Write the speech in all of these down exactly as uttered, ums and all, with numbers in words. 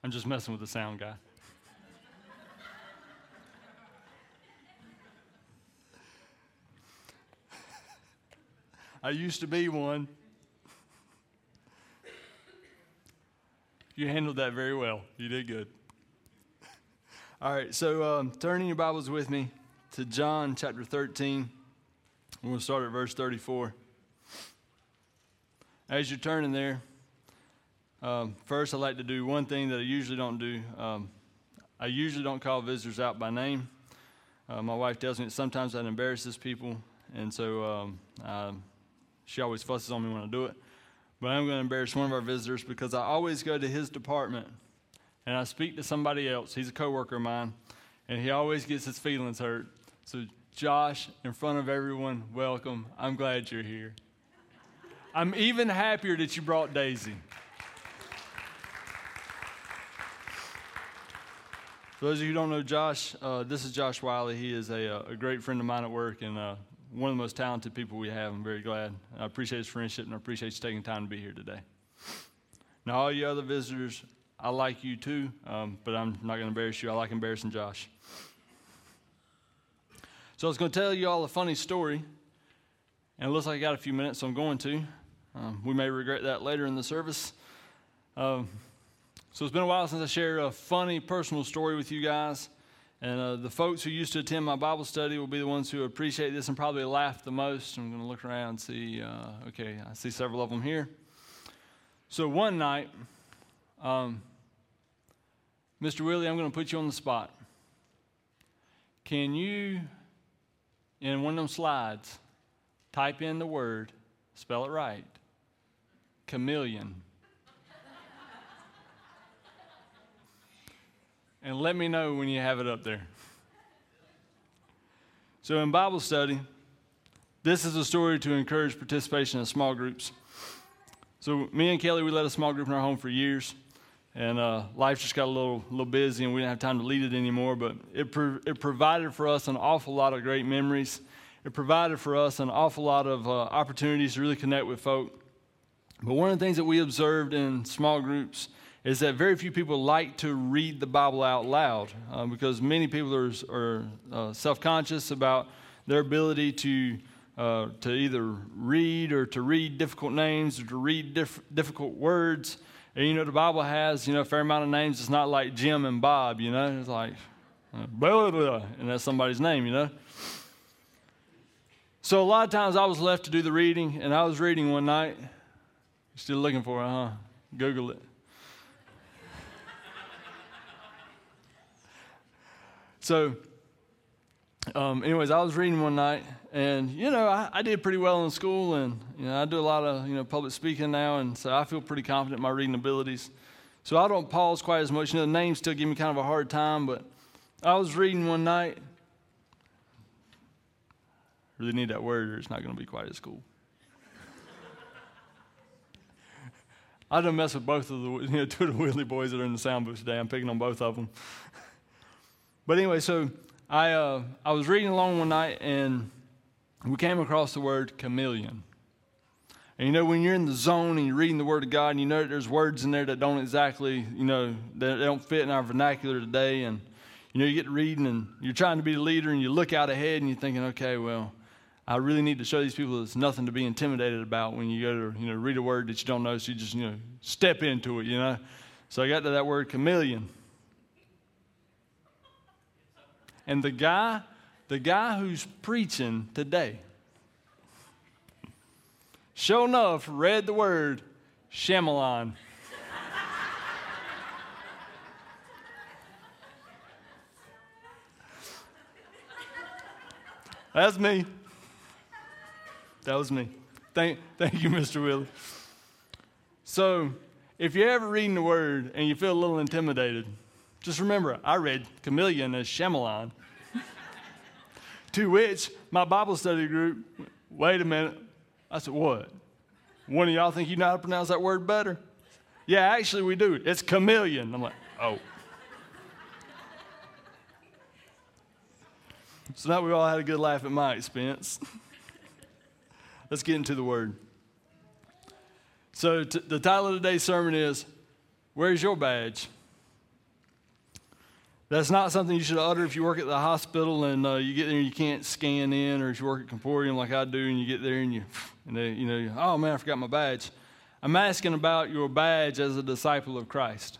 I'm just messing with the sound guy. I used to be one. You handled that very well. You did good. All right, so um, turn in your Bibles with me to John chapter thirteen. We're going to start at verse thirty-four. As you're turning there, um, first I'd like to do one thing that I usually don't do. Um, I usually don't call visitors out by name. Uh, my wife tells me that sometimes that embarrasses people, and so um, I, she always fusses on me when I do it. But I'm going to embarrass one of our visitors because I always go to his department and I speak to somebody else. He's a coworker of mine, and he always gets his feelings hurt. So, Josh, in front of everyone, welcome. I'm glad you're here. I'm even happier that you brought Daisy. For those of you who don't know Josh, uh, this is Josh Wiley. He is a, a great friend of mine at work and uh, one of the most talented people we have. I'm very glad. I appreciate his friendship, and I appreciate you taking time to be here today. Now, all you other visitors, I like you too, um, but I'm not going to embarrass you. I like embarrassing Josh. So I was going to tell you all a funny story, and it looks like I got a few minutes, so I'm going to. Um, we may regret that later in the service. Um, so it's been a while since I shared a funny personal story with you guys, and uh, the folks who used to attend my Bible study will be the ones who appreciate this and probably laugh the most. I'm going to look around and see, uh, okay, I see several of them here. So one night, um, Mister Willie, I'm going to put you on the spot. Can you, in one of them slides, type in the word, spell it right, chameleon, and let me know when you have it up there. So in Bible study, this is a story to encourage participation in small groups. So me and Kelly, we led a small group in our home for years. And uh, life just got a little little busy, and we didn't have time to lead it anymore. But it pro- it provided for us an awful lot of great memories. It provided for us an awful lot of uh, opportunities to really connect with folk. But one of the things that we observed in small groups is that very few people like to read the Bible out loud uh, because many people are, are uh, self-conscious about their ability to uh, to either read or to read difficult names or to read diff- difficult words. And, you know, the Bible has, you know, a fair amount of names. It's not like Jim and Bob, you know. It's like, uh, blah, blah, blah, and that's somebody's name, you know. So a lot of times I was left to do the reading, and I was reading one night. You're still looking for it, huh? Google it. So, um, anyways, I was reading one night, and, you know, I, I did pretty well in school, and, you know, I do a lot of, you know, public speaking now, and so I feel pretty confident in my reading abilities. So I don't pause quite as much. You know, the names still give me kind of a hard time, but I was reading one night. Really need that word, or it's not going to be quite as cool. I done mess with both of the, you know, two of the Willie boys that are in the sound booth today. I'm picking on both of them. But anyway, so I uh, I was reading along one night, and we came across the word chameleon. And you know, when you're in the zone and you're reading the Word of God, and you know that there's words in there that don't exactly, you know, that don't fit in our vernacular today, and you know, you get to reading, and you're trying to be the leader, and you look out ahead, and you're thinking, okay, well, I really need to show these people there's nothing to be intimidated about when you go to, you know, read a word that you don't know, so you just, you know, step into it, you know. So I got to that word chameleon. And the guy, the guy who's preaching today, sure enough, read the word Shyamalan. That's me. That was me. Thank, thank you, Mister Willie. So, if you're ever reading the word and you feel a little intimidated, just remember, I read chameleon as Shyamalan. To which my Bible study group, wait a minute. I said, what? One of y'all think you know how to pronounce that word better? Yeah, actually we do. It's chameleon. I'm like, oh. So now we all had a good laugh at my expense. Let's get into the word. So t- the title of today's sermon is, Where's Your Badge? That's not something you should utter if you work at the hospital and uh, you get there and you can't scan in, or if you work at Comporium like I do and you get there and you, and they, you know, oh man, I forgot my badge. I'm asking about your badge as a disciple of Christ.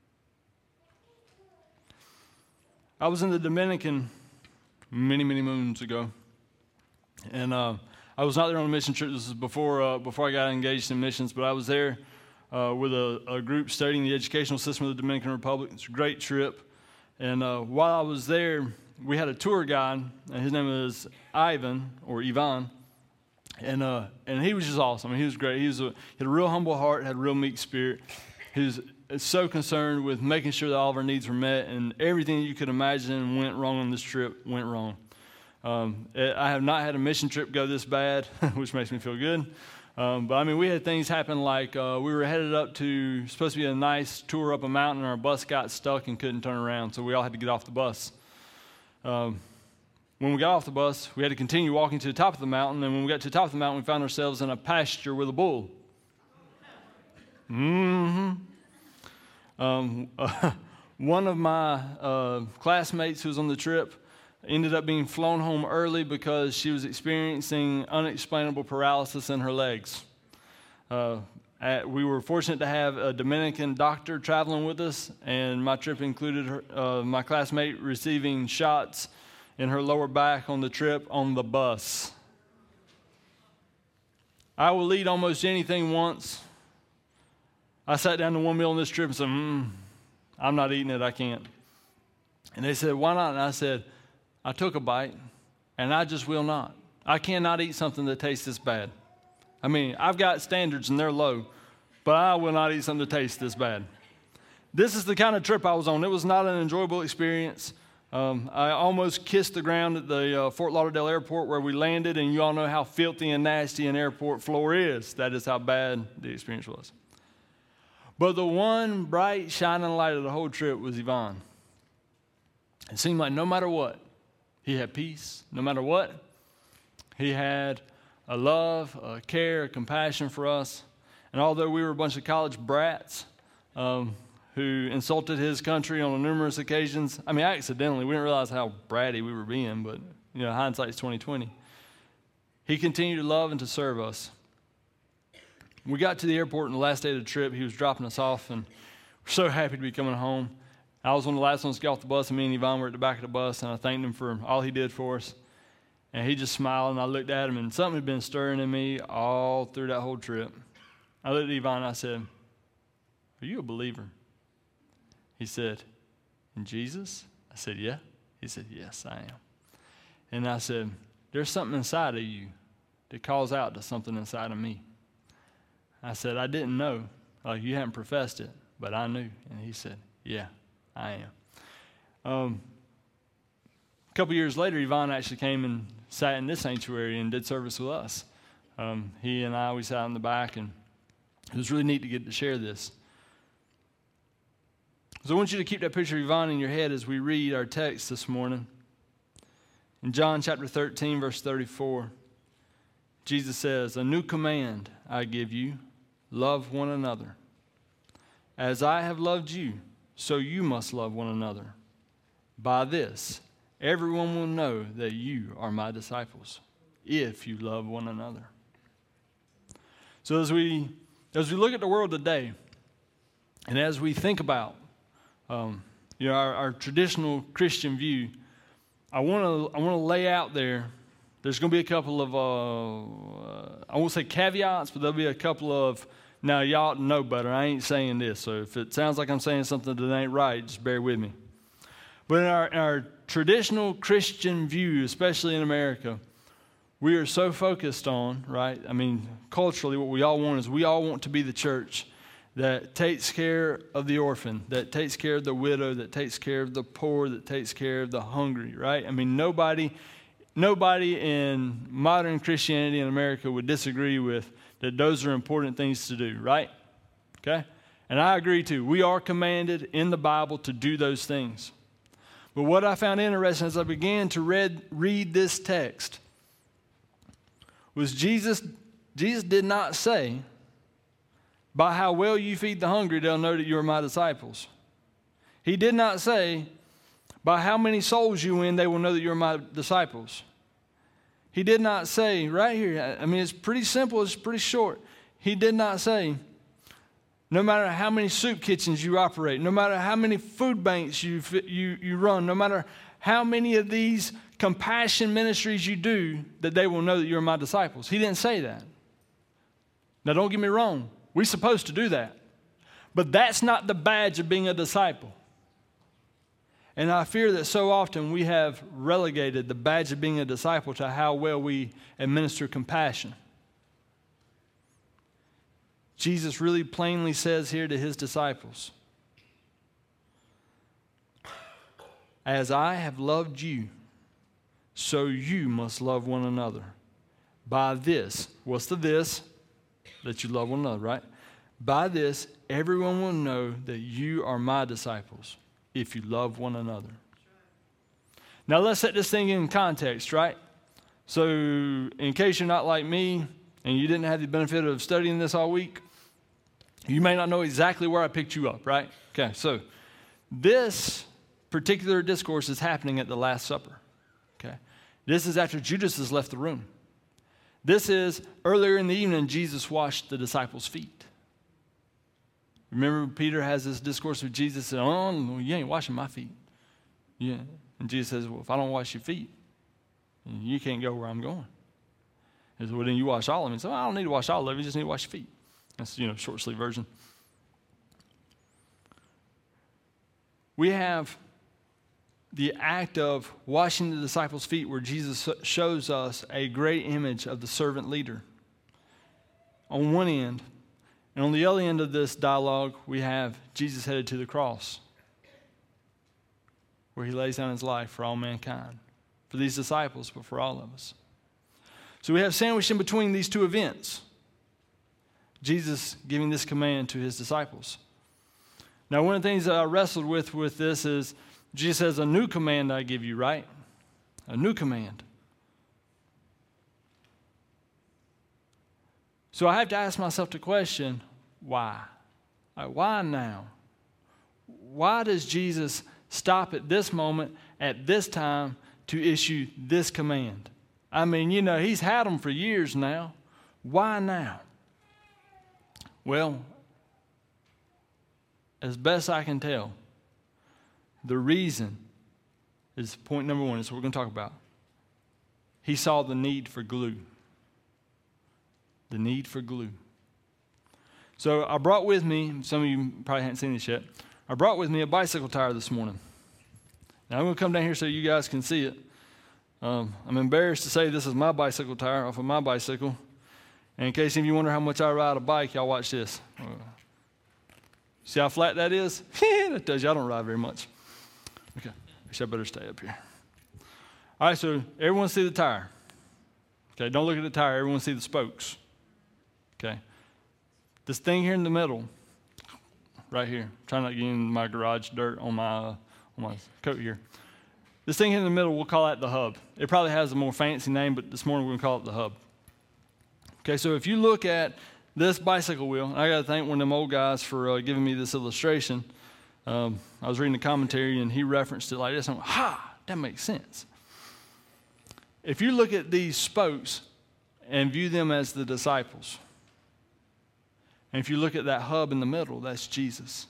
I was in the Dominican many, many moons ago, and uh, I was not there on a mission trip. This was before uh, before I got engaged in missions, but I was there uh, with a, a group studying the educational system of the Dominican Republic. It's a great trip. And uh, while I was there, we had a tour guide, and his name was Ivan, or Ivan, and uh, and he was just awesome. I mean, he was great. He, was a, he had a real humble heart, had a real meek spirit. He was so concerned with making sure that all of our needs were met, and everything you could imagine went wrong on this trip went wrong. Um, I have not had a mission trip go this bad, which makes me feel good. Um, but, I mean, we had things happen like uh, we were headed up to, supposed to be a nice tour up a mountain, and our bus got stuck and couldn't turn around, so we all had to get off the bus. Um, when we got off the bus, we had to continue walking to the top of the mountain, and when we got to the top of the mountain, we found ourselves in a pasture with a bull. Mm-hmm. Um, uh, one of my uh, classmates who was on the trip ended up being flown home early because she was experiencing unexplainable paralysis in her legs. Uh, at, we were fortunate to have a Dominican doctor traveling with us, and my trip included her, uh, my classmate receiving shots in her lower back on the trip on the bus. I will eat almost anything once. I sat down to one meal on this trip and said, mm, I'm not eating it, I can't. And they said, why not? And I said, I took a bite, and I just will not. I cannot eat something that tastes this bad. I mean, I've got standards, and they're low, but I will not eat something that tastes this bad. This is the kind of trip I was on. It was not an enjoyable experience. Um, I almost kissed the ground at the uh, Fort Lauderdale airport where we landed, and you all know how filthy and nasty an airport floor is. That is how bad the experience was. But the one bright, shining light of the whole trip was Yvonne. It seemed like no matter what, he had peace. No matter what, he had a love, a care, a compassion for us. And although we were a bunch of college brats um, who insulted his country on numerous occasions, I mean, accidentally, we didn't realize how bratty we were being, but, you know, hindsight's twenty twenty. He continued to love and to serve us. We got to the airport on the last day of the trip. He was dropping us off, and we're so happy to be coming home. I was one of the last ones to get off the bus, and me and Yvonne were at the back of the bus, and I thanked him for all he did for us. And he just smiled, and I looked at him, and something had been stirring in me all through that whole trip. I looked at Yvonne, and I said, are you a believer? He said, in Jesus? I said, yeah. He said, yes, I am. And I said, there's something inside of you that calls out to something inside of me. I said, I didn't know. Like, you hadn't professed it, but I knew. And he said, yeah, I am. Um, a couple years later, Yvonne actually came and sat in this sanctuary and did service with us. Um, he and I, we sat in the back, and it was really neat to get to share this. So I want you to keep that picture of Yvonne in your head as we read our text this morning. In John chapter thirteen, verse thirty-four, Jesus says, a new command I give you, love one another. As I have loved you, so you must love one another. By this, everyone will know that you are my disciples, if you love one another. So as we as we look at the world today, and as we think about um, you know our, our traditional Christian view, I want to I want to lay out there. There's going to be a couple of uh, I won't say caveats, but there'll be a couple of now y'all know better. I ain't saying this, so if it sounds like I'm saying something that ain't right, just bear with me. But in our, in our traditional Christian view, especially in America, we are so focused on, right? I mean, culturally, what we all want is we all want to be the church that takes care of the orphan, that takes care of the widow, that takes care of the poor, that takes care of the hungry, right? I mean, nobody, nobody in modern Christianity in America would disagree with that those are important things to do, right? Okay? And I agree too. We are commanded in the Bible to do those things. But what I found interesting as I began to read, read this text was Jesus, Jesus did not say, by how well you feed the hungry, they'll know that you are my disciples. He did not say, By how many souls you win, they will know that you're my disciples. He did not say, right here, I mean, it's pretty simple, it's pretty short. He did not say, no matter how many soup kitchens you operate, no matter how many food banks you, you, you run, no matter how many of these compassion ministries you do, that they will know that you're my disciples. He didn't say that. Now, don't get me wrong. We're supposed to do that. But that's not the badge of being a disciple. And I fear that so often we have relegated the badge of being a disciple to how well we administer compassion. Jesus really plainly says here to his disciples, as I have loved you, so you must love one another. By this, what's the this? That you love one another, right? By this, everyone will know that you are my disciples, if you love one another. Now let's set this thing in context, right? So in case you're not like me and you didn't have the benefit of studying this all week, you may not know exactly where I picked you up, right? Okay, so this particular discourse is happening at the Last Supper. Okay, this is after Judas has left the room. This is earlier in the evening, Jesus washed the disciples' feet. Remember, Peter has this discourse with Jesus, and oh, you ain't washing my feet. Yeah, and Jesus says, well, if I don't wash your feet, you can't go where I'm going. He says, well, then you wash all of them. He said, well, I don't need to wash all of them. You just need to wash your feet. That's, you know, short sleeve version. We have the act of washing the disciples' feet where Jesus shows us a great image of the servant leader on one end. And on the other end of this dialogue, we have Jesus headed to the cross, where he lays down his life for all mankind, for these disciples, but for all of us. So we have sandwiched in between these two events, Jesus giving this command to his disciples. Now, one of the things that I wrestled with with this is Jesus says, a new command I give you, right? A new command. So I have to ask myself the question, why? Like, why now? Why does Jesus stop at this moment, at this time, to issue this command? I mean, you know, he's had them for years now. Why now? Well, as best I can tell, the reason is point number one. Is what we're going to talk about. He saw the need for glue. The need for glue. So I brought with me, some of you probably haven't seen this yet, I brought with me a bicycle tire this morning. Now I'm going to come down here so you guys can see it. Um, I'm embarrassed to say this is my bicycle tire off of my bicycle. And in case any of you wonder how much I ride a bike, y'all watch this. Uh, see how flat that is? That tells you I don't ride very much. Okay, I better stay up here. All right, so everyone see the tire. Okay, don't look at the tire. Everyone see the spokes. Okay. This thing here in the middle, right here, I'm trying not to get in my garage dirt on my, uh, on my coat here. This thing here in the middle, we'll call that the hub. It probably has a more fancy name, but this morning we're going to call it the hub. Okay, so if you look at this bicycle wheel, and I got to thank one of them old guys for uh, giving me this illustration. Um, I was reading the commentary, and he referenced it like this. I'm like, ha, that makes sense. If you look at these spokes and view them as the disciples, and if you look at that hub in the middle, that's Jesus.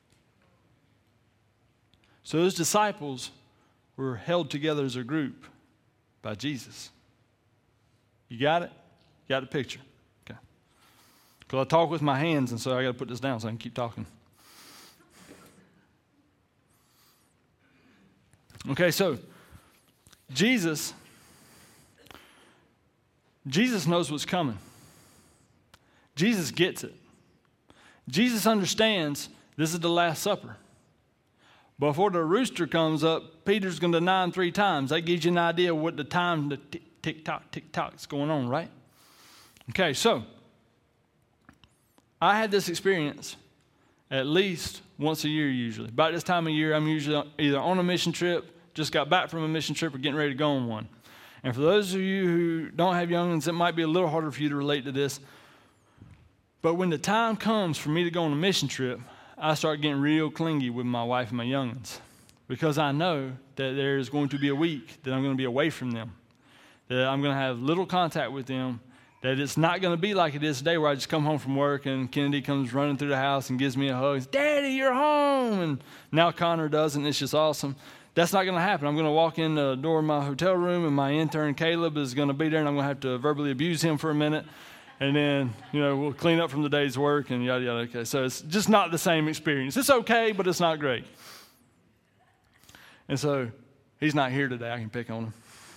So those disciples were held together as a group by Jesus. You got it? You got the picture? Okay. Because I talk with my hands, and so I got to put this down so I can keep talking. Okay, so Jesus, Jesus knows what's coming. Jesus gets it. Jesus understands this is the Last Supper. Before the rooster comes up, Peter's going to deny him three times. That gives you an idea of what the time, the tick-tock, tick-tock is going on, right? Okay, so I had this experience at least once a year usually. About this time of year, I'm usually either on a mission trip, just got back from a mission trip, or getting ready to go on one. And for those of you who don't have young ones, it might be a little harder for you to relate to this. But when the time comes for me to go on a mission trip, I start getting real clingy with my wife and my young'uns. because I know that there's going to be a week that I'm going to be away from them, that I'm going to have little contact with them, that it's not going to be like it is today where I just come home from work and Kennedy comes running through the house and gives me a hug. Daddy, you're home. And now Connor does, and it's just awesome. That's not going to happen. I'm going to walk in the door of my hotel room, and my intern Caleb is going to be there, and I'm going to have to verbally abuse him for a minute. And then, you know, we'll clean up from the day's work and yada, yada. Okay, so it's just not the same experience. It's okay, but it's not great. And so he's not here today. I can pick on him.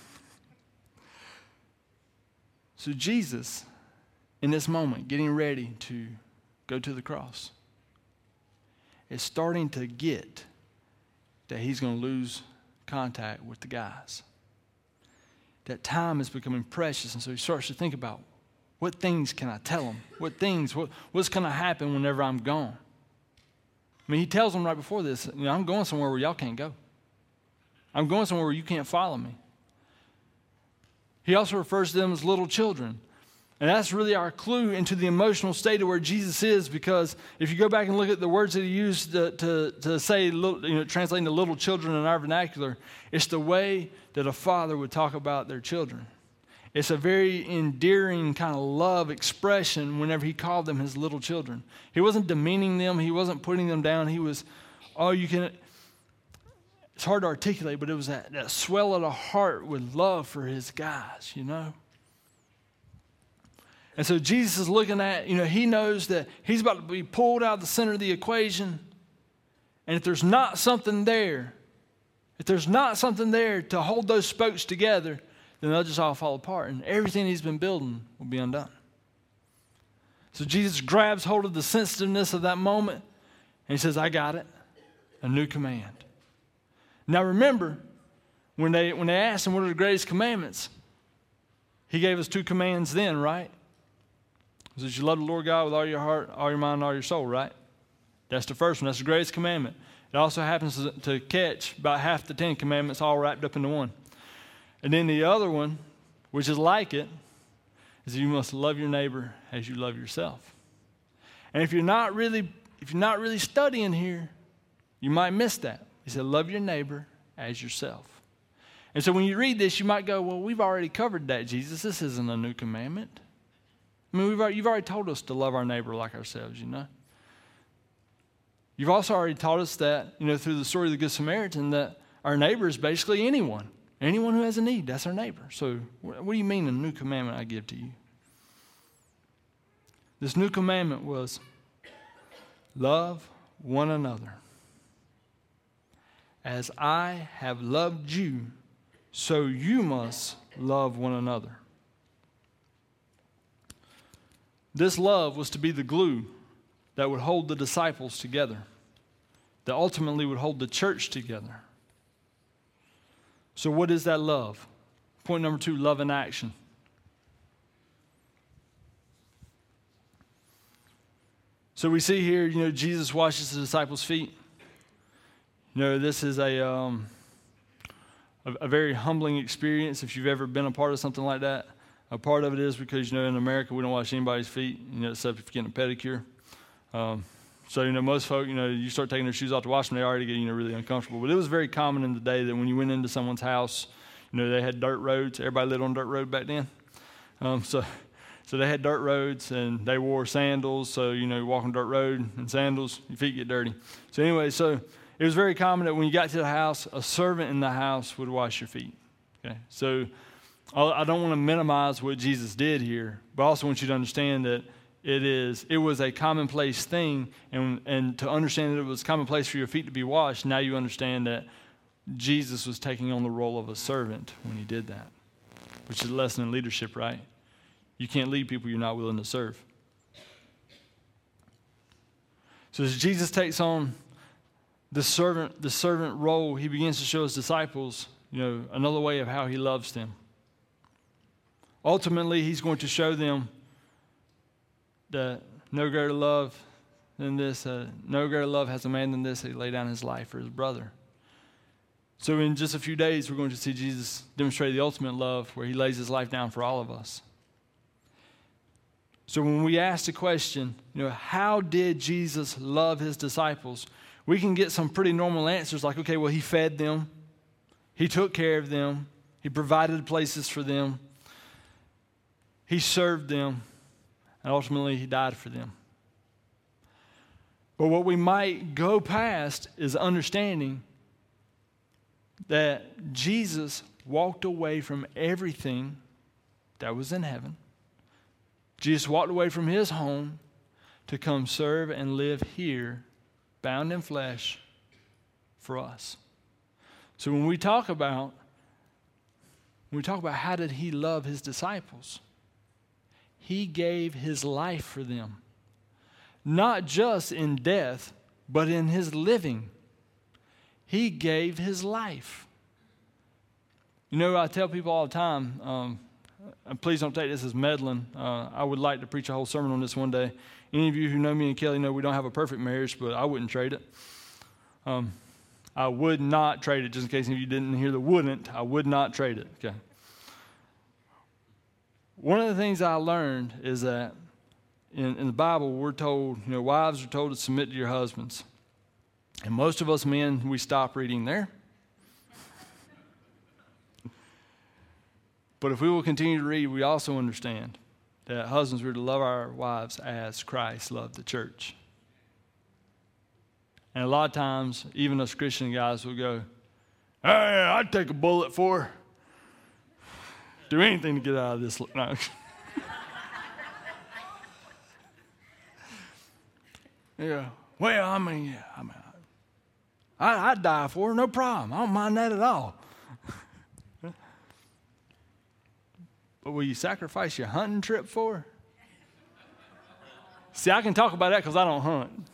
So Jesus, in this moment, getting ready to go to the cross, is starting to get that he's going to lose contact with the guys. That time is becoming precious, and so he starts to think about, what things can I tell them? What things, what, what's going to happen whenever I'm gone? I mean, he tells them right before this, you know, I'm going somewhere where y'all can't go. I'm going somewhere where you can't follow me. He also refers to them as little children. And that's really our clue into the emotional state of where Jesus is, because if you go back and look at the words that he used to, to, to say, little, you know, translating to little children in our vernacular, it's the way that a father would talk about their children. It's a very endearing kind of love expression whenever he called them his little children. He wasn't demeaning them. He wasn't putting them down. He was, oh, you can... It's hard to articulate, but it was that, that swell of the heart with love for his guys, you know. And so Jesus is looking at, you know, he knows that he's about to be pulled out of the center of the equation. And if there's not something there, if there's not something there to hold those spokes together, then they'll just all fall apart. And everything he's been building will be undone. So Jesus grabs hold of the sensitiveness of that moment. And he says, I got it. A new command. Now remember, when they when they asked him what are the greatest commandments, he gave us two commands then, right? He says, you love the Lord God with all your heart, all your mind, and all your soul, right? That's the first one. That's the greatest commandment. It also happens to, to catch about half the Ten Commandments all wrapped up into one. And then the other one, which is like it, is you must love your neighbor as you love yourself. And if you're not really, if you're not really studying here, you might miss that. He said, love your neighbor as yourself. And so when you read this, you might go, well, we've already covered that, Jesus. This isn't a new commandment. I mean, we've already, you've already told us to love our neighbor like ourselves, you know. You've also already taught us that, you know, through the story of the Good Samaritan, that our neighbor is basically anyone. Anyone who has a need, that's our neighbor. So what do you mean a new commandment I give to you? This new commandment was love one another. As I have loved you, so you must love one another. This love was to be the glue that would hold the disciples together, that ultimately would hold the church together. So what is that love? Point number two, love in action. So we see here, you know, Jesus washes the disciples' feet. You know, this is a, um, a a very humbling experience if you've ever been a part of something like that. A part of it is because, you know, in America we don't wash anybody's feet, you know, except if you're getting a pedicure. Um, so, you know, most folk, you know, you start taking their shoes off to wash them, they already get, you know, really uncomfortable. But it was very common in the day that when you went into someone's house, you know, they had dirt roads. Everybody lived on dirt road back then. Um, so... So they had dirt roads, and they wore sandals. So, you know, you walk on dirt road and sandals, your feet get dirty. So anyway, so it was very common that when you got to the house, a servant in the house would wash your feet. Okay, so I don't want to minimize what Jesus did here, but I also want you to understand that it is it was a commonplace thing, and and to understand that it was commonplace for your feet to be washed, now you understand that Jesus was taking on the role of a servant when he did that, which is a lesson in leadership, right? You can't lead people you're not willing to serve. So as Jesus takes on the servant, the servant role, he begins to show his disciples, you know, another way of how he loves them. Ultimately, he's going to show them that no greater love than this, uh, no greater love has a man than this, that he laid down his life for his brother. So in just a few days, we're going to see Jesus demonstrate the ultimate love where he lays his life down for all of us. So when we ask the question, you know, how did Jesus love his disciples? we can get some pretty normal answers like, okay, well, he fed them. He took care of them. He provided places for them. He served them. And ultimately, he died for them. But what we might go past is understanding that Jesus walked away from everything that was in heaven. Jesus walked away from his home to come serve and live here, bound in flesh, for us. So when we talk about when we talk about how did he love his disciples, he gave his life for them. Not just in death, but in his living. He gave his life. You know, I tell people all the time, um, and please don't take this as meddling. Uh, I would like to preach a whole sermon on this one day. Any of you who know me and Kelly know we don't have a perfect marriage, but I wouldn't trade it. Um, I would not trade it, just in case if you didn't hear the wouldn't, I would not trade it. Okay. One of the things I learned is that in, in the Bible, we're told, you know, wives are told to submit to your husbands. And most of us men, we stop reading there. But if we will continue to read, we also understand that husbands were to love our wives as Christ loved the church. And a lot of times, even us Christian guys will go, hey, I'd take a bullet for her. Do anything to get out of this. No. Yeah. Well, I mean, yeah, I mean, I, I'd die for her, no problem. I don't mind that at all. But will you sacrifice your hunting trip for her? See, I can talk about that because I don't hunt.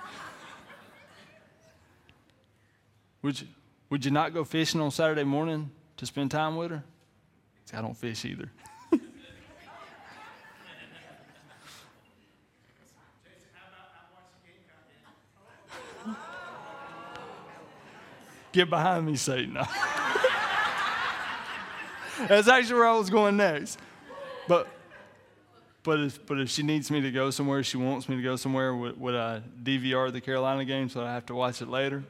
Would you, would you not go fishing on Saturday morning to spend time with her? See, I don't fish either. Get behind me, Satan. That's actually where I was going next. But but if, but if she needs me to go somewhere, she wants me to go somewhere, would, would I D V R the Carolina game so I have to watch it later?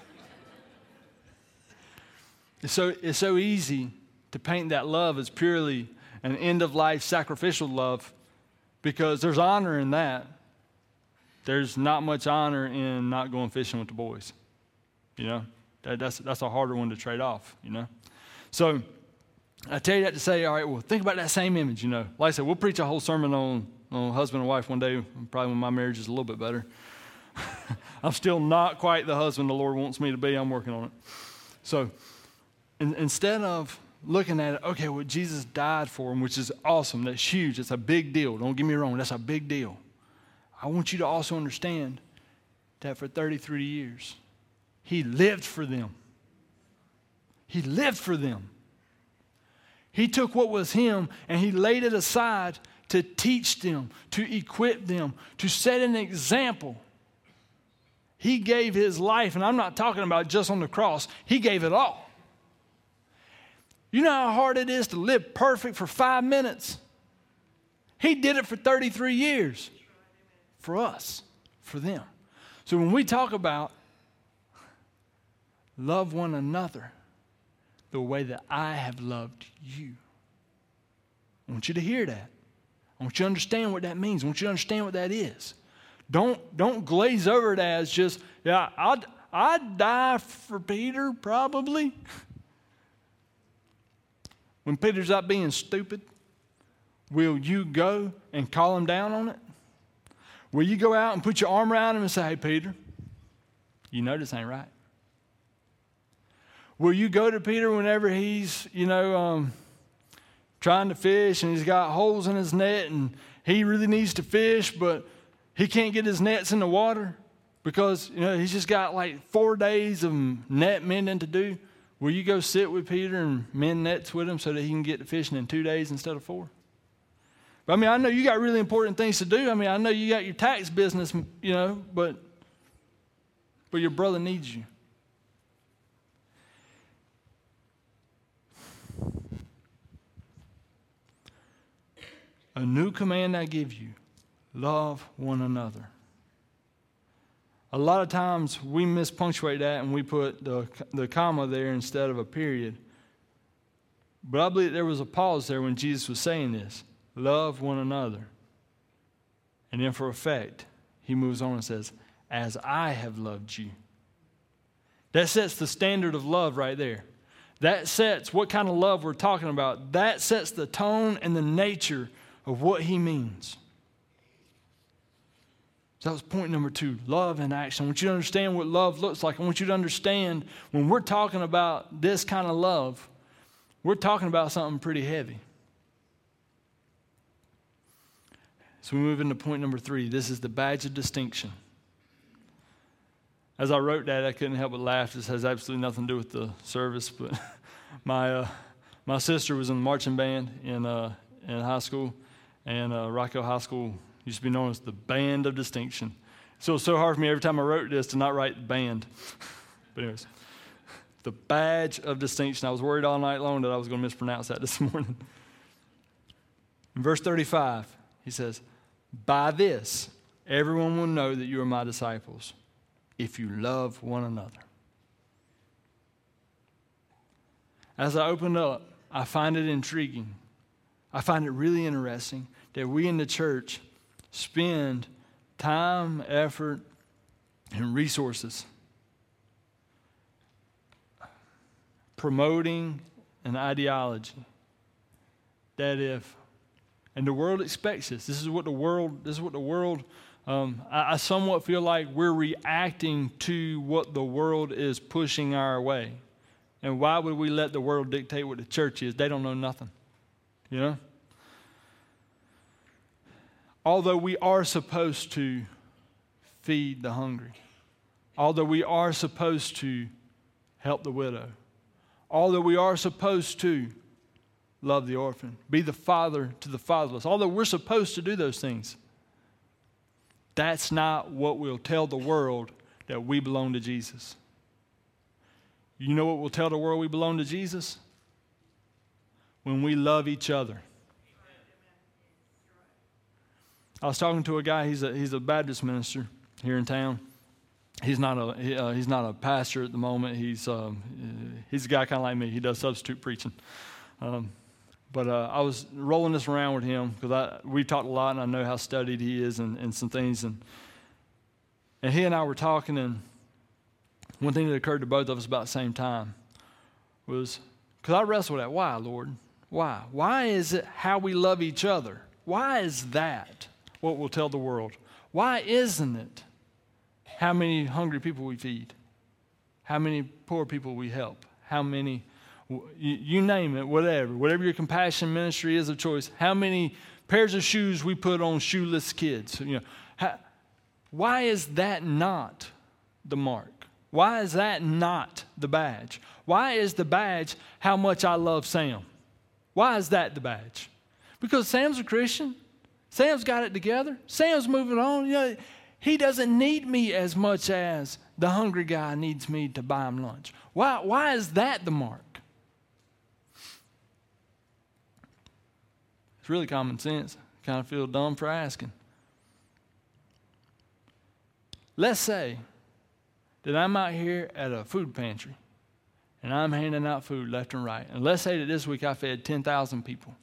It's so, it's so easy to paint that love as purely an end-of-life sacrificial love because there's honor in that. There's not much honor in not going fishing with the boys. You know, that, that's, that's a harder one to trade off, you know. So I tell you that to say, all right, well, think about that same image, you know. Like I said, we'll preach a whole sermon on, on husband and wife one day, probably when my marriage is a little bit better. I'm still not quite the husband the Lord wants me to be. I'm working on it. So in, instead of looking at it, okay, well, Jesus died for him, which is awesome. That's huge. It's a big deal. Don't get me wrong. That's a big deal. I want you to also understand that for thirty-three years, he lived for them. He lived for them. He took what was him and he laid it aside to teach them, to equip them, to set an example. He gave his life, and I'm not talking about just on the cross. He gave it all. You know how hard it is to live perfect for five minutes? He did it for thirty-three years for us, for them. So when we talk about love one another the way that I have loved you, I want you to hear that. I want you to understand what that means. I want you to understand what that is. Don't, don't glaze over it as just, yeah, I'd, I'd die for Peter probably. When Peter's out being stupid, will you go and call him down on it? Will you go out and put your arm around him and say, hey, Peter, you know this ain't right? Will you go to Peter whenever he's, you know, um, trying to fish and he's got holes in his net and he really needs to fish, but he can't get his nets in the water because, you know, he's just got like four days of net mending to do? Will you go sit with Peter and mend nets with him so that he can get to fishing in two days instead of four? But, I mean, I know you got really important things to do. I mean, I know you got your tax business, you know, but but your brother needs you. A new command I give you, love one another. A lot of times we mispunctuate that and we put the, the comma there instead of a period. But I believe there was a pause there when Jesus was saying this. Love one another. And then for effect, he moves on and says, as I have loved you. That sets the standard of love right there. That sets what kind of love we're talking about. That sets the tone and the nature of what he means. So that was point number two, love in action. I want you to understand what love looks like. I want you to understand when we're talking about this kind of love, we're talking about something pretty heavy. So we move into point number three. This is the badge of distinction. As I wrote that, I couldn't help but laugh. This has absolutely nothing to do with the service, but my uh, my sister was in the marching band in uh, in high school, and uh, Rock Hill High School used to be known as the Band of Distinction. So it was so hard for me every time I wrote this to not write band. But anyways, the badge of distinction. I was worried all night long that I was going to mispronounce that this morning. In verse thirty-five, he says, by this, everyone will know that you are my disciples, if you love one another. As I opened up, I find it intriguing. I find it really interesting that we in the church spend time, effort, and resources promoting an ideology that if, and the world expects this, this is what the world, this is what the world Um, I, I somewhat feel like we're reacting to what the world is pushing our way. And why would we let the world dictate what the church is? They don't know nothing, you know? Although we are supposed to feed the hungry, although we are supposed to help the widow, although we are supposed to love the orphan, be the father to the fatherless, although we're supposed to do those things, that's not what will tell the world that we belong to Jesus. You know what will tell the world we belong to Jesus? When we love each other. I was talking to a guy, he's a, he's a Baptist minister here in town. He's not a he, uh, he's not a pastor at the moment. He's um, he's a guy kind of like me. He does substitute preaching. Um, But uh, I was rolling this around with him because we talked a lot, and I know how studied he is and, and some things. And and he and I were talking, and one thing that occurred to both of us about the same time was, because I wrestled with that, why, Lord? Why? Why is it how we love each other? Why is that what will tell the world? Why isn't it how many hungry people we feed? How many poor people we help? How many... You, you name it, whatever. Whatever your compassion ministry is of choice. How many pairs of shoes we put on shoeless kids. You know, how, why is that not the mark? Why is that not the badge? Why is the badge how much I love Sam? Why is that the badge? Because Sam's a Christian. Sam's got it together. Sam's moving on. You know, he doesn't need me as much as the hungry guy needs me to buy him lunch. Why, why is that the mark? It's really common sense. Kind of feel dumb for asking. Let's say that I'm out here at a food pantry and I'm handing out food left and right. And let's say that this week I fed ten thousand people.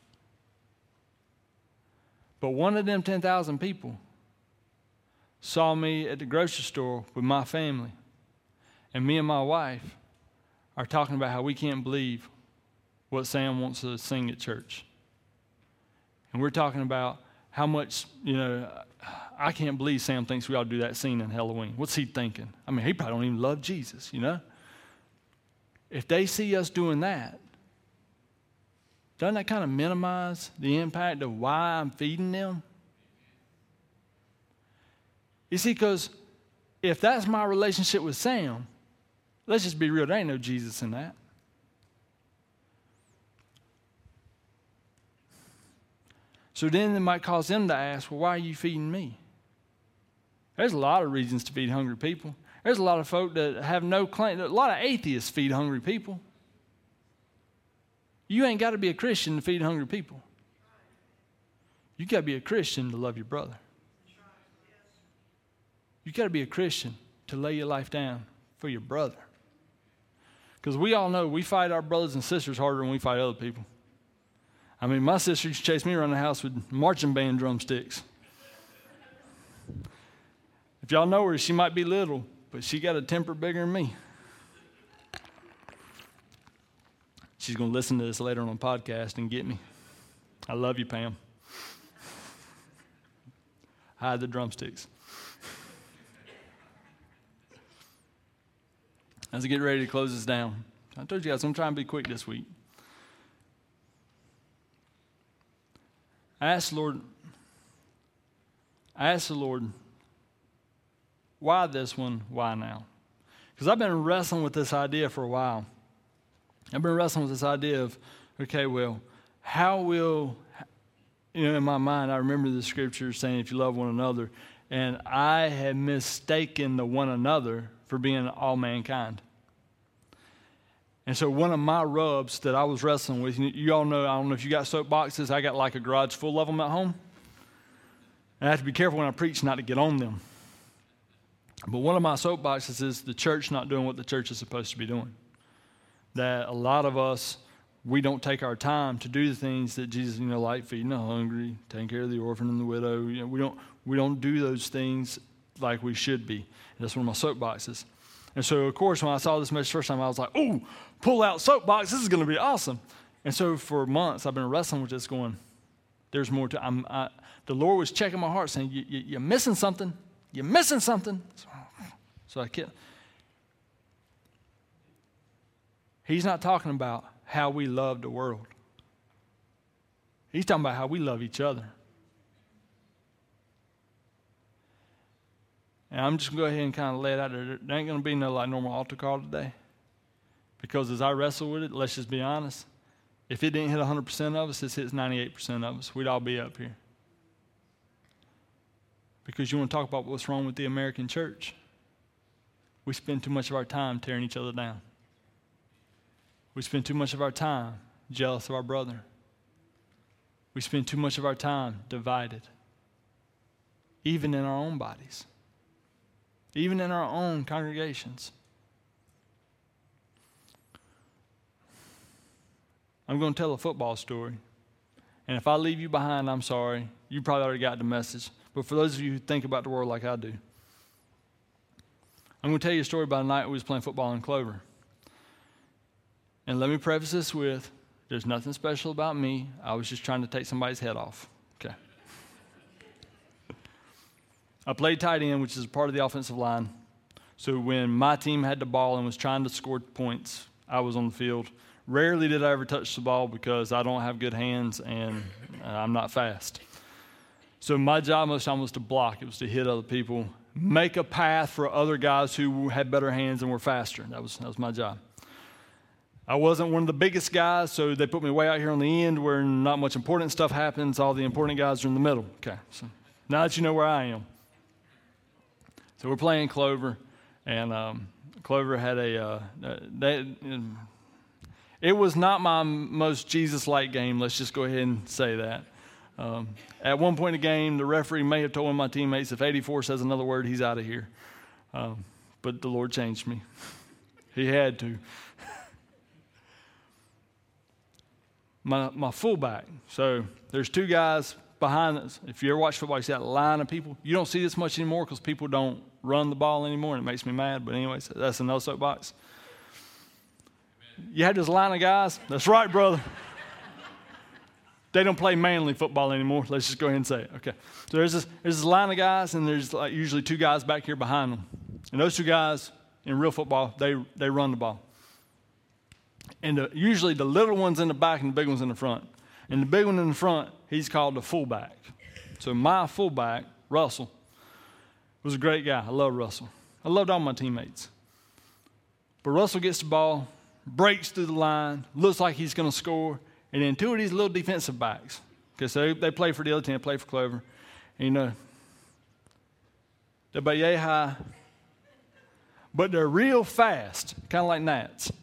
But one of them ten thousand people saw me at the grocery store with my family. And me and my wife are talking about how we can't believe what Sam wants to sing at church. And we're talking about how much, you know, I can't believe Sam thinks we ought to do that scene in Halloween. What's he thinking? I mean, he probably don't even love Jesus, you know? If they see us doing that, doesn't that kind of minimize the impact of why I'm feeding them? You see, because if that's my relationship with Sam, let's just be real, there ain't no Jesus in that. So then it might cause them to ask, well, why are you feeding me? There's a lot of reasons to feed hungry people. There's a lot of folk that have no claim. A lot of atheists feed hungry people. You ain't got to be a Christian to feed hungry people. You got to be a Christian to love your brother. You got to be a Christian to lay your life down for your brother. Because we all know we fight our brothers and sisters harder than we fight other people. I mean, my sister used to chase me around the house with marching band drumsticks. If y'all know her, she might be little, but she got a temper bigger than me. She's going to listen to this later on a podcast and get me. I love you, Pam. Hide the drumsticks. As I get ready to close this down, I told you guys I'm trying to be quick this week. I asked the Lord, I asked the Lord, why this one, why now? Because I've been wrestling with this idea for a while. I've been wrestling with this idea of, okay, well, how will, you know, in my mind, I remember the scripture saying, if you love one another, and I had mistaken the one another for being all mankind. And so one of my rubs that I was wrestling with, you all know, I don't know if you got soapboxes, I got like a garage full of them at home. And I have to be careful when I preach not to get on them. But one of my soapboxes is the church not doing what the church is supposed to be doing. That a lot of us, we don't take our time to do the things that Jesus, you know, like feeding the hungry, taking care of the orphan and the widow. You know, we don't we don't do those things like we should be. And that's one of my soapboxes. And so, of course, when I saw this message first time, I was like, "Oh, pull out soapbox! This is going to be awesome." And so, for months, I've been wrestling with this, going, "There's more to." I'm, I, the Lord was checking my heart, saying, you, you, "You're missing something. You're missing something." So, so I kept. He's not talking about how we love the world. He's talking about how we love each other. And I'm just going to go ahead and kind of lay it out there. There ain't going to be no like normal altar call today. Because as I wrestle with it, let's just be honest. If it didn't hit one hundred percent of us, it hits ninety-eight percent of us. We'd all be up here. Because you want to talk about what's wrong with the American church. We spend too much of our time tearing each other down. We spend too much of our time jealous of our brother. We spend too much of our time divided. Even in our own bodies. Even in our own congregations. I'm going to tell a football story. And if I leave you behind, I'm sorry. You probably already got the message. But for those of you who think about the world like I do, I'm going to tell you a story about a night we was playing football in Clover. And let me preface this with, there's nothing special about me. I was just trying to take somebody's head off. Okay. I played tight end, which is a part of the offensive line. So when my team had the ball and was trying to score points, I was on the field. Rarely did I ever touch the ball because I don't have good hands and I'm not fast. So my job most time was to block. It was to hit other people, make a path for other guys who had better hands and were faster. That was, that was my job. I wasn't one of the biggest guys, so they put me way out here on the end where not much important stuff happens. All the important guys are in the middle. Okay, so now that you know where I am. So we're playing Clover, and um, Clover had a, uh, they, it was not my most Jesus-like game. Let's just go ahead and say that. Um, at one point in the game, the referee may have told one of my teammates, if eighty-four says another word, he's out of here. Um, but the Lord changed me. He had to. My my fullback. So there's two guys behind us. If you ever watch football, you see that line of people. You don't see this much anymore because people don't run the ball anymore, and it makes me mad. But anyways, that's another soapbox. You had this line of guys. That's right, brother. They don't play manly football anymore. Let's just go ahead and say it. Okay. So there's this there's this line of guys, and there's like usually two guys back here behind them. And those two guys in real football, they they run the ball. And the, usually the little one's in the back and the big one's in the front. And the big one in the front, he's called the fullback. So my fullback, Russell, was a great guy. I love Russell. I loved all my teammates. But Russell gets the ball, breaks through the line, looks like he's going to score, and then two of these little defensive backs, because they, they play for the other team, they play for Clover, and you know, they're about yay high, but they're real fast, kind of like gnats.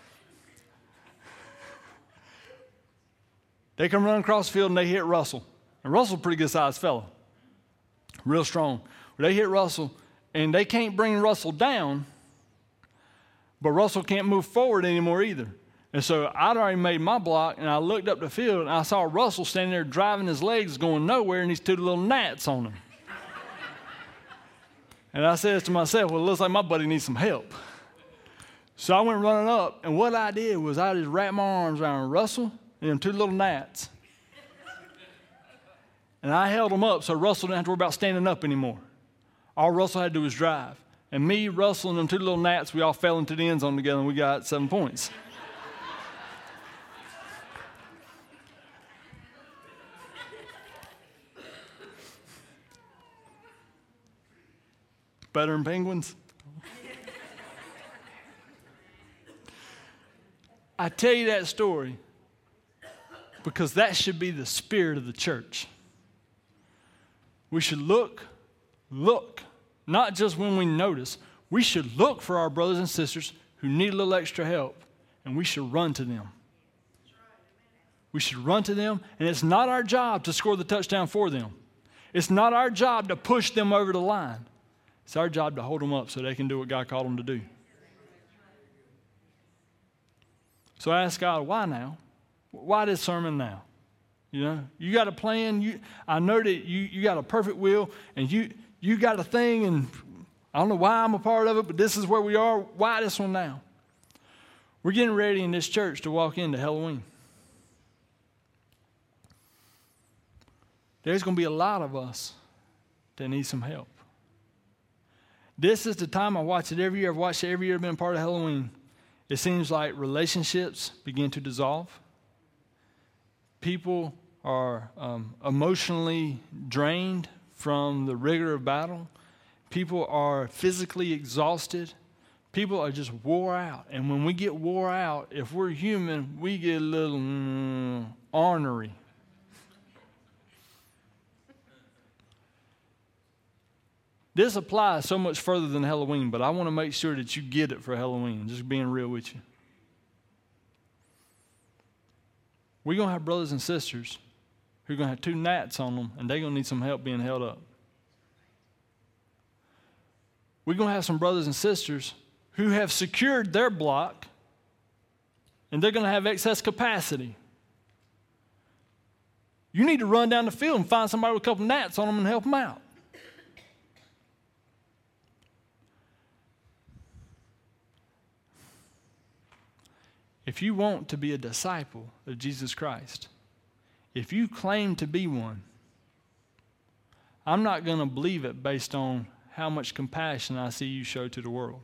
They come run across the field and they hit Russell. And Russell's a pretty good-sized fella, real strong. They hit Russell, and they can't bring Russell down, but Russell can't move forward anymore either. And so I'd already made my block, and I looked up the field, and I saw Russell standing there driving his legs, going nowhere, and these two little gnats on him. And I said to myself, well, it looks like my buddy needs some help. So I went running up, and what I did was I just wrapped my arms around Russell and them two little gnats. And I held them up so Russell didn't have to worry about standing up anymore. All Russell had to do was drive. And me, Russell, and them two little gnats, we all fell into the end zone together, and we got seven points. Better than Penguins? I tell you that story because that should be the spirit of the church. We should look, look, not just when we notice. We should look for our brothers and sisters who need a little extra help, and we should run to them. We should run to them, and it's not our job to score the touchdown for them. It's not our job to push them over the line. It's our job to hold them up so they can do what God called them to do. So I asked God, why now? Why this sermon now? You know, you got a plan. You, I know that you, you got a perfect will, and you, you got a thing, and I don't know why I'm a part of it, but this is where we are. Why this one now? We're getting ready in this church to walk into Halloween. There's going to be a lot of us that need some help. This is the time I watch it every year. I've watched it every year. I've been a part of Halloween. It seems like relationships begin to dissolve. People are um, emotionally drained from the rigor of battle. People are physically exhausted. People are just wore out. And when we get wore out, if we're human, we get a little mm, ornery. This applies so much further than Halloween, but I want to make sure that you get it for Halloween, just being real with you. We're going to have brothers and sisters who are going to have two gnats on them, and they're going to need some help being held up. We're going to have some brothers and sisters who have secured their block, and they're going to have excess capacity. You need to run down the field and find somebody with a couple gnats on them and help them out. If you want to be a disciple of Jesus Christ, if you claim to be one, I'm not going to believe it based on how much compassion I see you show to the world.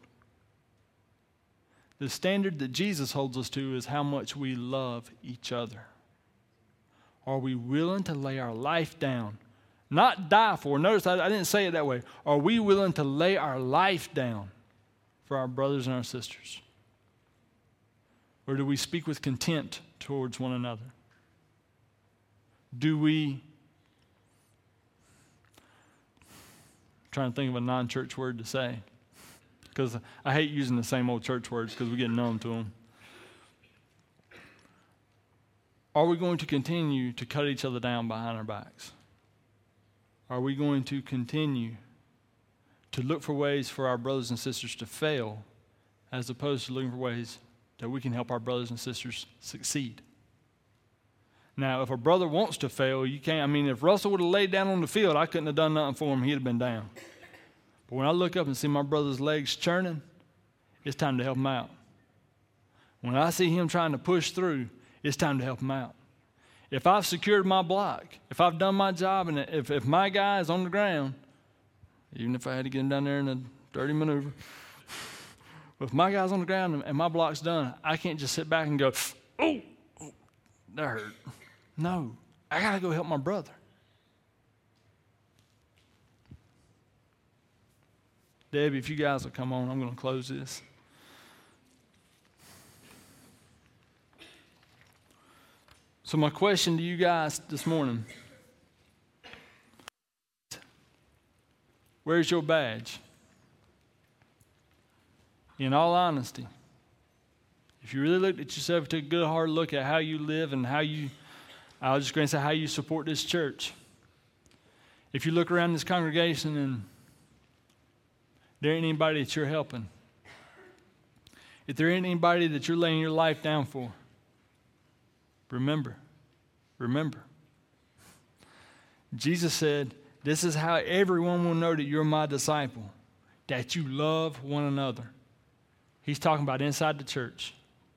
The standard that Jesus holds us to is how much we love each other. Are we willing to lay our life down? Not die for. Notice I, I didn't say it that way. Are we willing to lay our life down for our brothers and our sisters? Or do we speak with contempt towards one another? Do we, I'm trying to think of a non-church word to say, because I hate using the same old church words because we get numb to them. Are we going to continue to cut each other down behind our backs? Are we going to continue to look for ways for our brothers and sisters to fail as opposed to looking for ways that we can help our brothers and sisters succeed? Now, if a brother wants to fail, you can't. I mean, if Russell would have laid down on the field, I couldn't have done nothing for him. He'd have been down. But when I look up and see my brother's legs churning, it's time to help him out. When I see him trying to push through, it's time to help him out. If I've secured my block, if I've done my job, and if, if my guy is on the ground, even if I had to get him down there in a dirty maneuver, but if my guy's on the ground and, and my block's done, I can't just sit back and go, oh, oh that hurt. No, I got to go help my brother. Debbie, if you guys will come on, I'm going to close this. So my question to you guys this morning, where's your badge? In all honesty, if you really looked at yourself, took a good hard look at how you live and how you, I was just going to say how you support this church, If you look around this congregation and there ain't anybody that you're helping, if there ain't anybody that you're laying your life down for, remember, remember. Jesus said, this is how everyone will know that you're my disciple, that you love one another. He's talking about inside the church.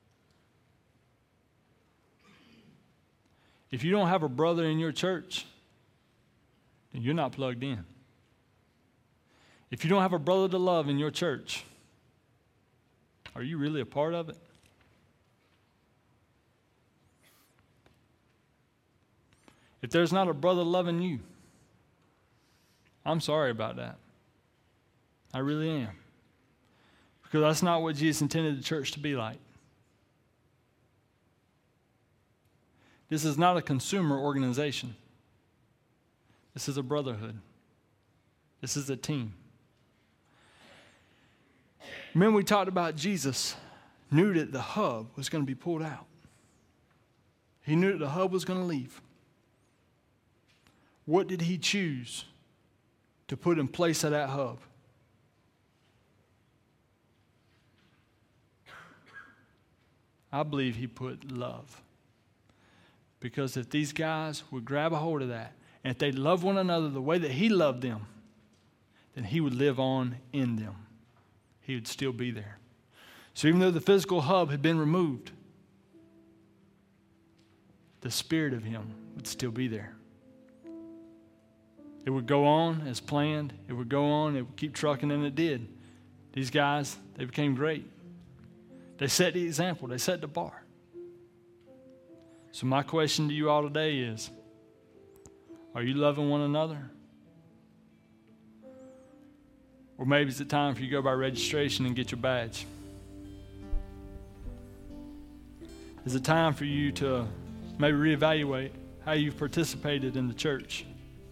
If you don't have a brother in your church, then you're not plugged in. If you don't have a brother to love in your church, are you really a part of it? If there's not a brother loving you, I'm sorry about that. I really am. Because that's not what Jesus intended the church to be like. This is not a consumer organization. This is a brotherhood. This is a team. Remember we talked about Jesus knew that the hub was going to be pulled out. He knew that the hub was going to leave. What did he choose to put in place of that hub? I believe he put love. Because if these guys would grab a hold of that, and if they love one another the way that he loved them, then he would live on in them. He would still be there. So even though the physical hub had been removed, the spirit of him would still be there. It would go on as planned. It would go on. It would keep trucking, and it did. These guys, they became great. They set the example. They set the bar. So my question to you all today is, are you loving one another? Or maybe it's the time for you to go by registration and get your badge. Is it time for you to maybe reevaluate how you've participated in the church?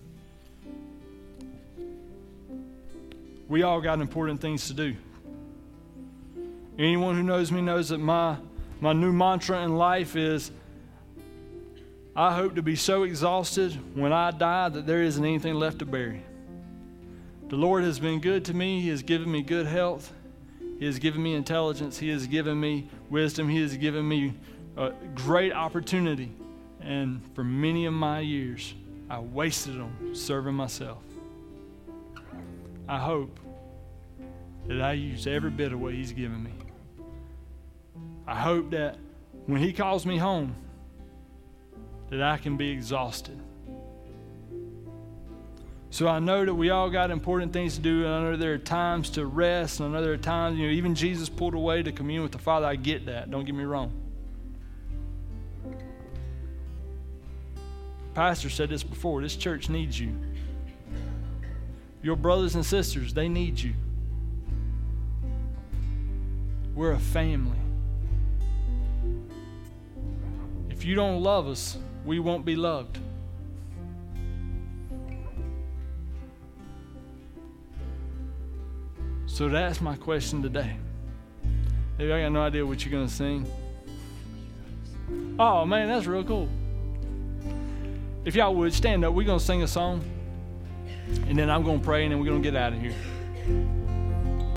We all got important things to do. Anyone who knows me knows that my, my new mantra in life is, I hope to be so exhausted when I die that there isn't anything left to bury. The Lord has been good to me. He has given me good health. He has given me intelligence. He has given me wisdom. He has given me a great opportunity. And for many of my years, I wasted them serving myself. I hope that I use every bit of what he's given me. I hope that when he calls me home, that I can be exhausted. So I know that we all got important things to do, and I know there are times to rest, and I know there are times, you know, even Jesus pulled away to commune with the Father. I get that. Don't get me wrong. Pastor said this before. This church needs you. Your brothers and sisters, they need you. We're a family. If you don't love us, we won't be loved. So that's my question today. Maybe I got no idea what you're going to sing. Oh, man, that's real cool. If y'all would, stand up. We're going to sing a song. And then I'm going to pray, and then we're going to get out of here.